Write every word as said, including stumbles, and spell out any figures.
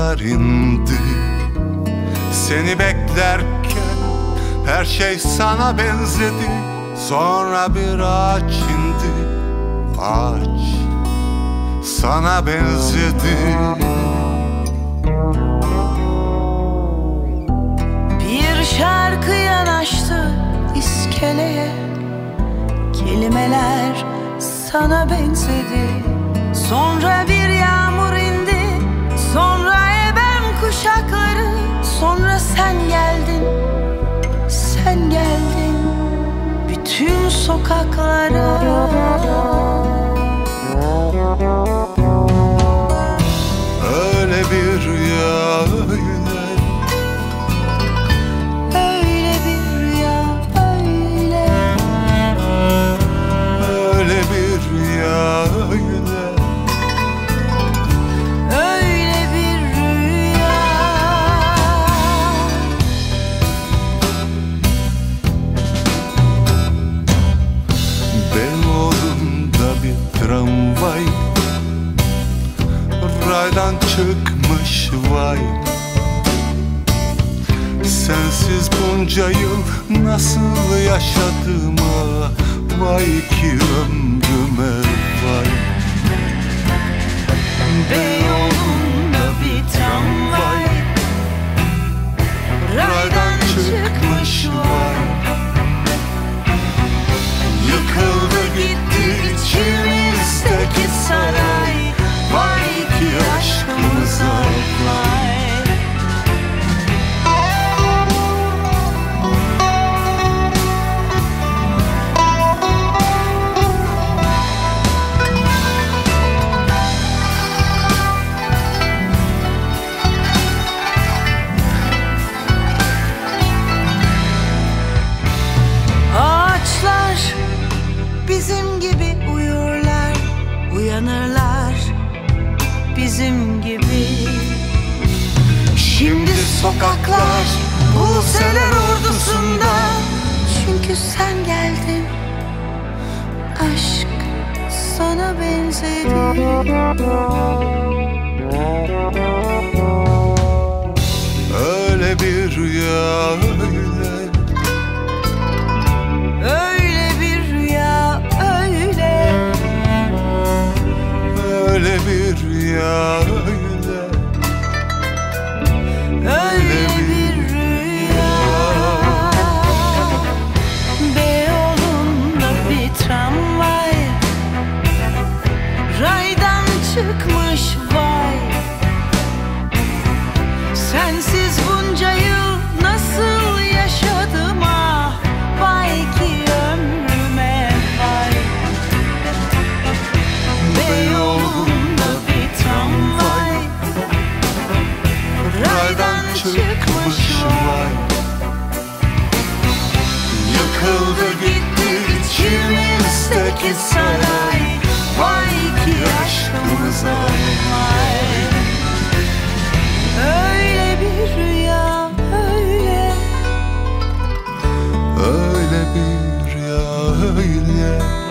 karlar indi. Seni beklerken her şey sana benzedi. Sonra bir ağaç indi, ağaç sana benzedi. Bir şarkı yanaştı iskeleye, kelimeler sana benzedi. Sonra bir yağmur indi, sonra eben kuşakları, sonra sen geldin, sen geldin bütün sokaklara. Öyle bir rüya, öyle, öyle bir rüya, öyle, öyle bir rüya, öyle, öyle bir rüya. Beyoğlu'nda bir tramvay raydan çıkmış vay. Sensiz bunca yıl nasıl yaşadıma vay ki ömrüme vay. Beyoğlu'nda bir tramvay raydan çıkmış vay. Yıkıldı gitti içimizdeki saray. Vay ki aşkımıza vay. Ağaçlar bizim gibi uyurlar, uyanırlar bizim gibi. Şimdi sokaklar Buseler ordusunda, çünkü sen geldin, aşk sana benzedi. öyle bir rüya, öyle, Öyle bir rüya, öyle, öyle bir rüya, öyle, öyle bir rüya. Beyoğlu'nda bir tramvay raydan çıkmış vay. Sensiz bunca yıl nasıl yaşadım ah, vay ki ömrüme vay. Beyoğlu'nda bir tramvay raydan çıkmış vay. Yıkıldı gitti içimizdeki saray. Vay ki aşkımıza vay. Öyle bir rüya, öyle, öyle bir rüya, öyle,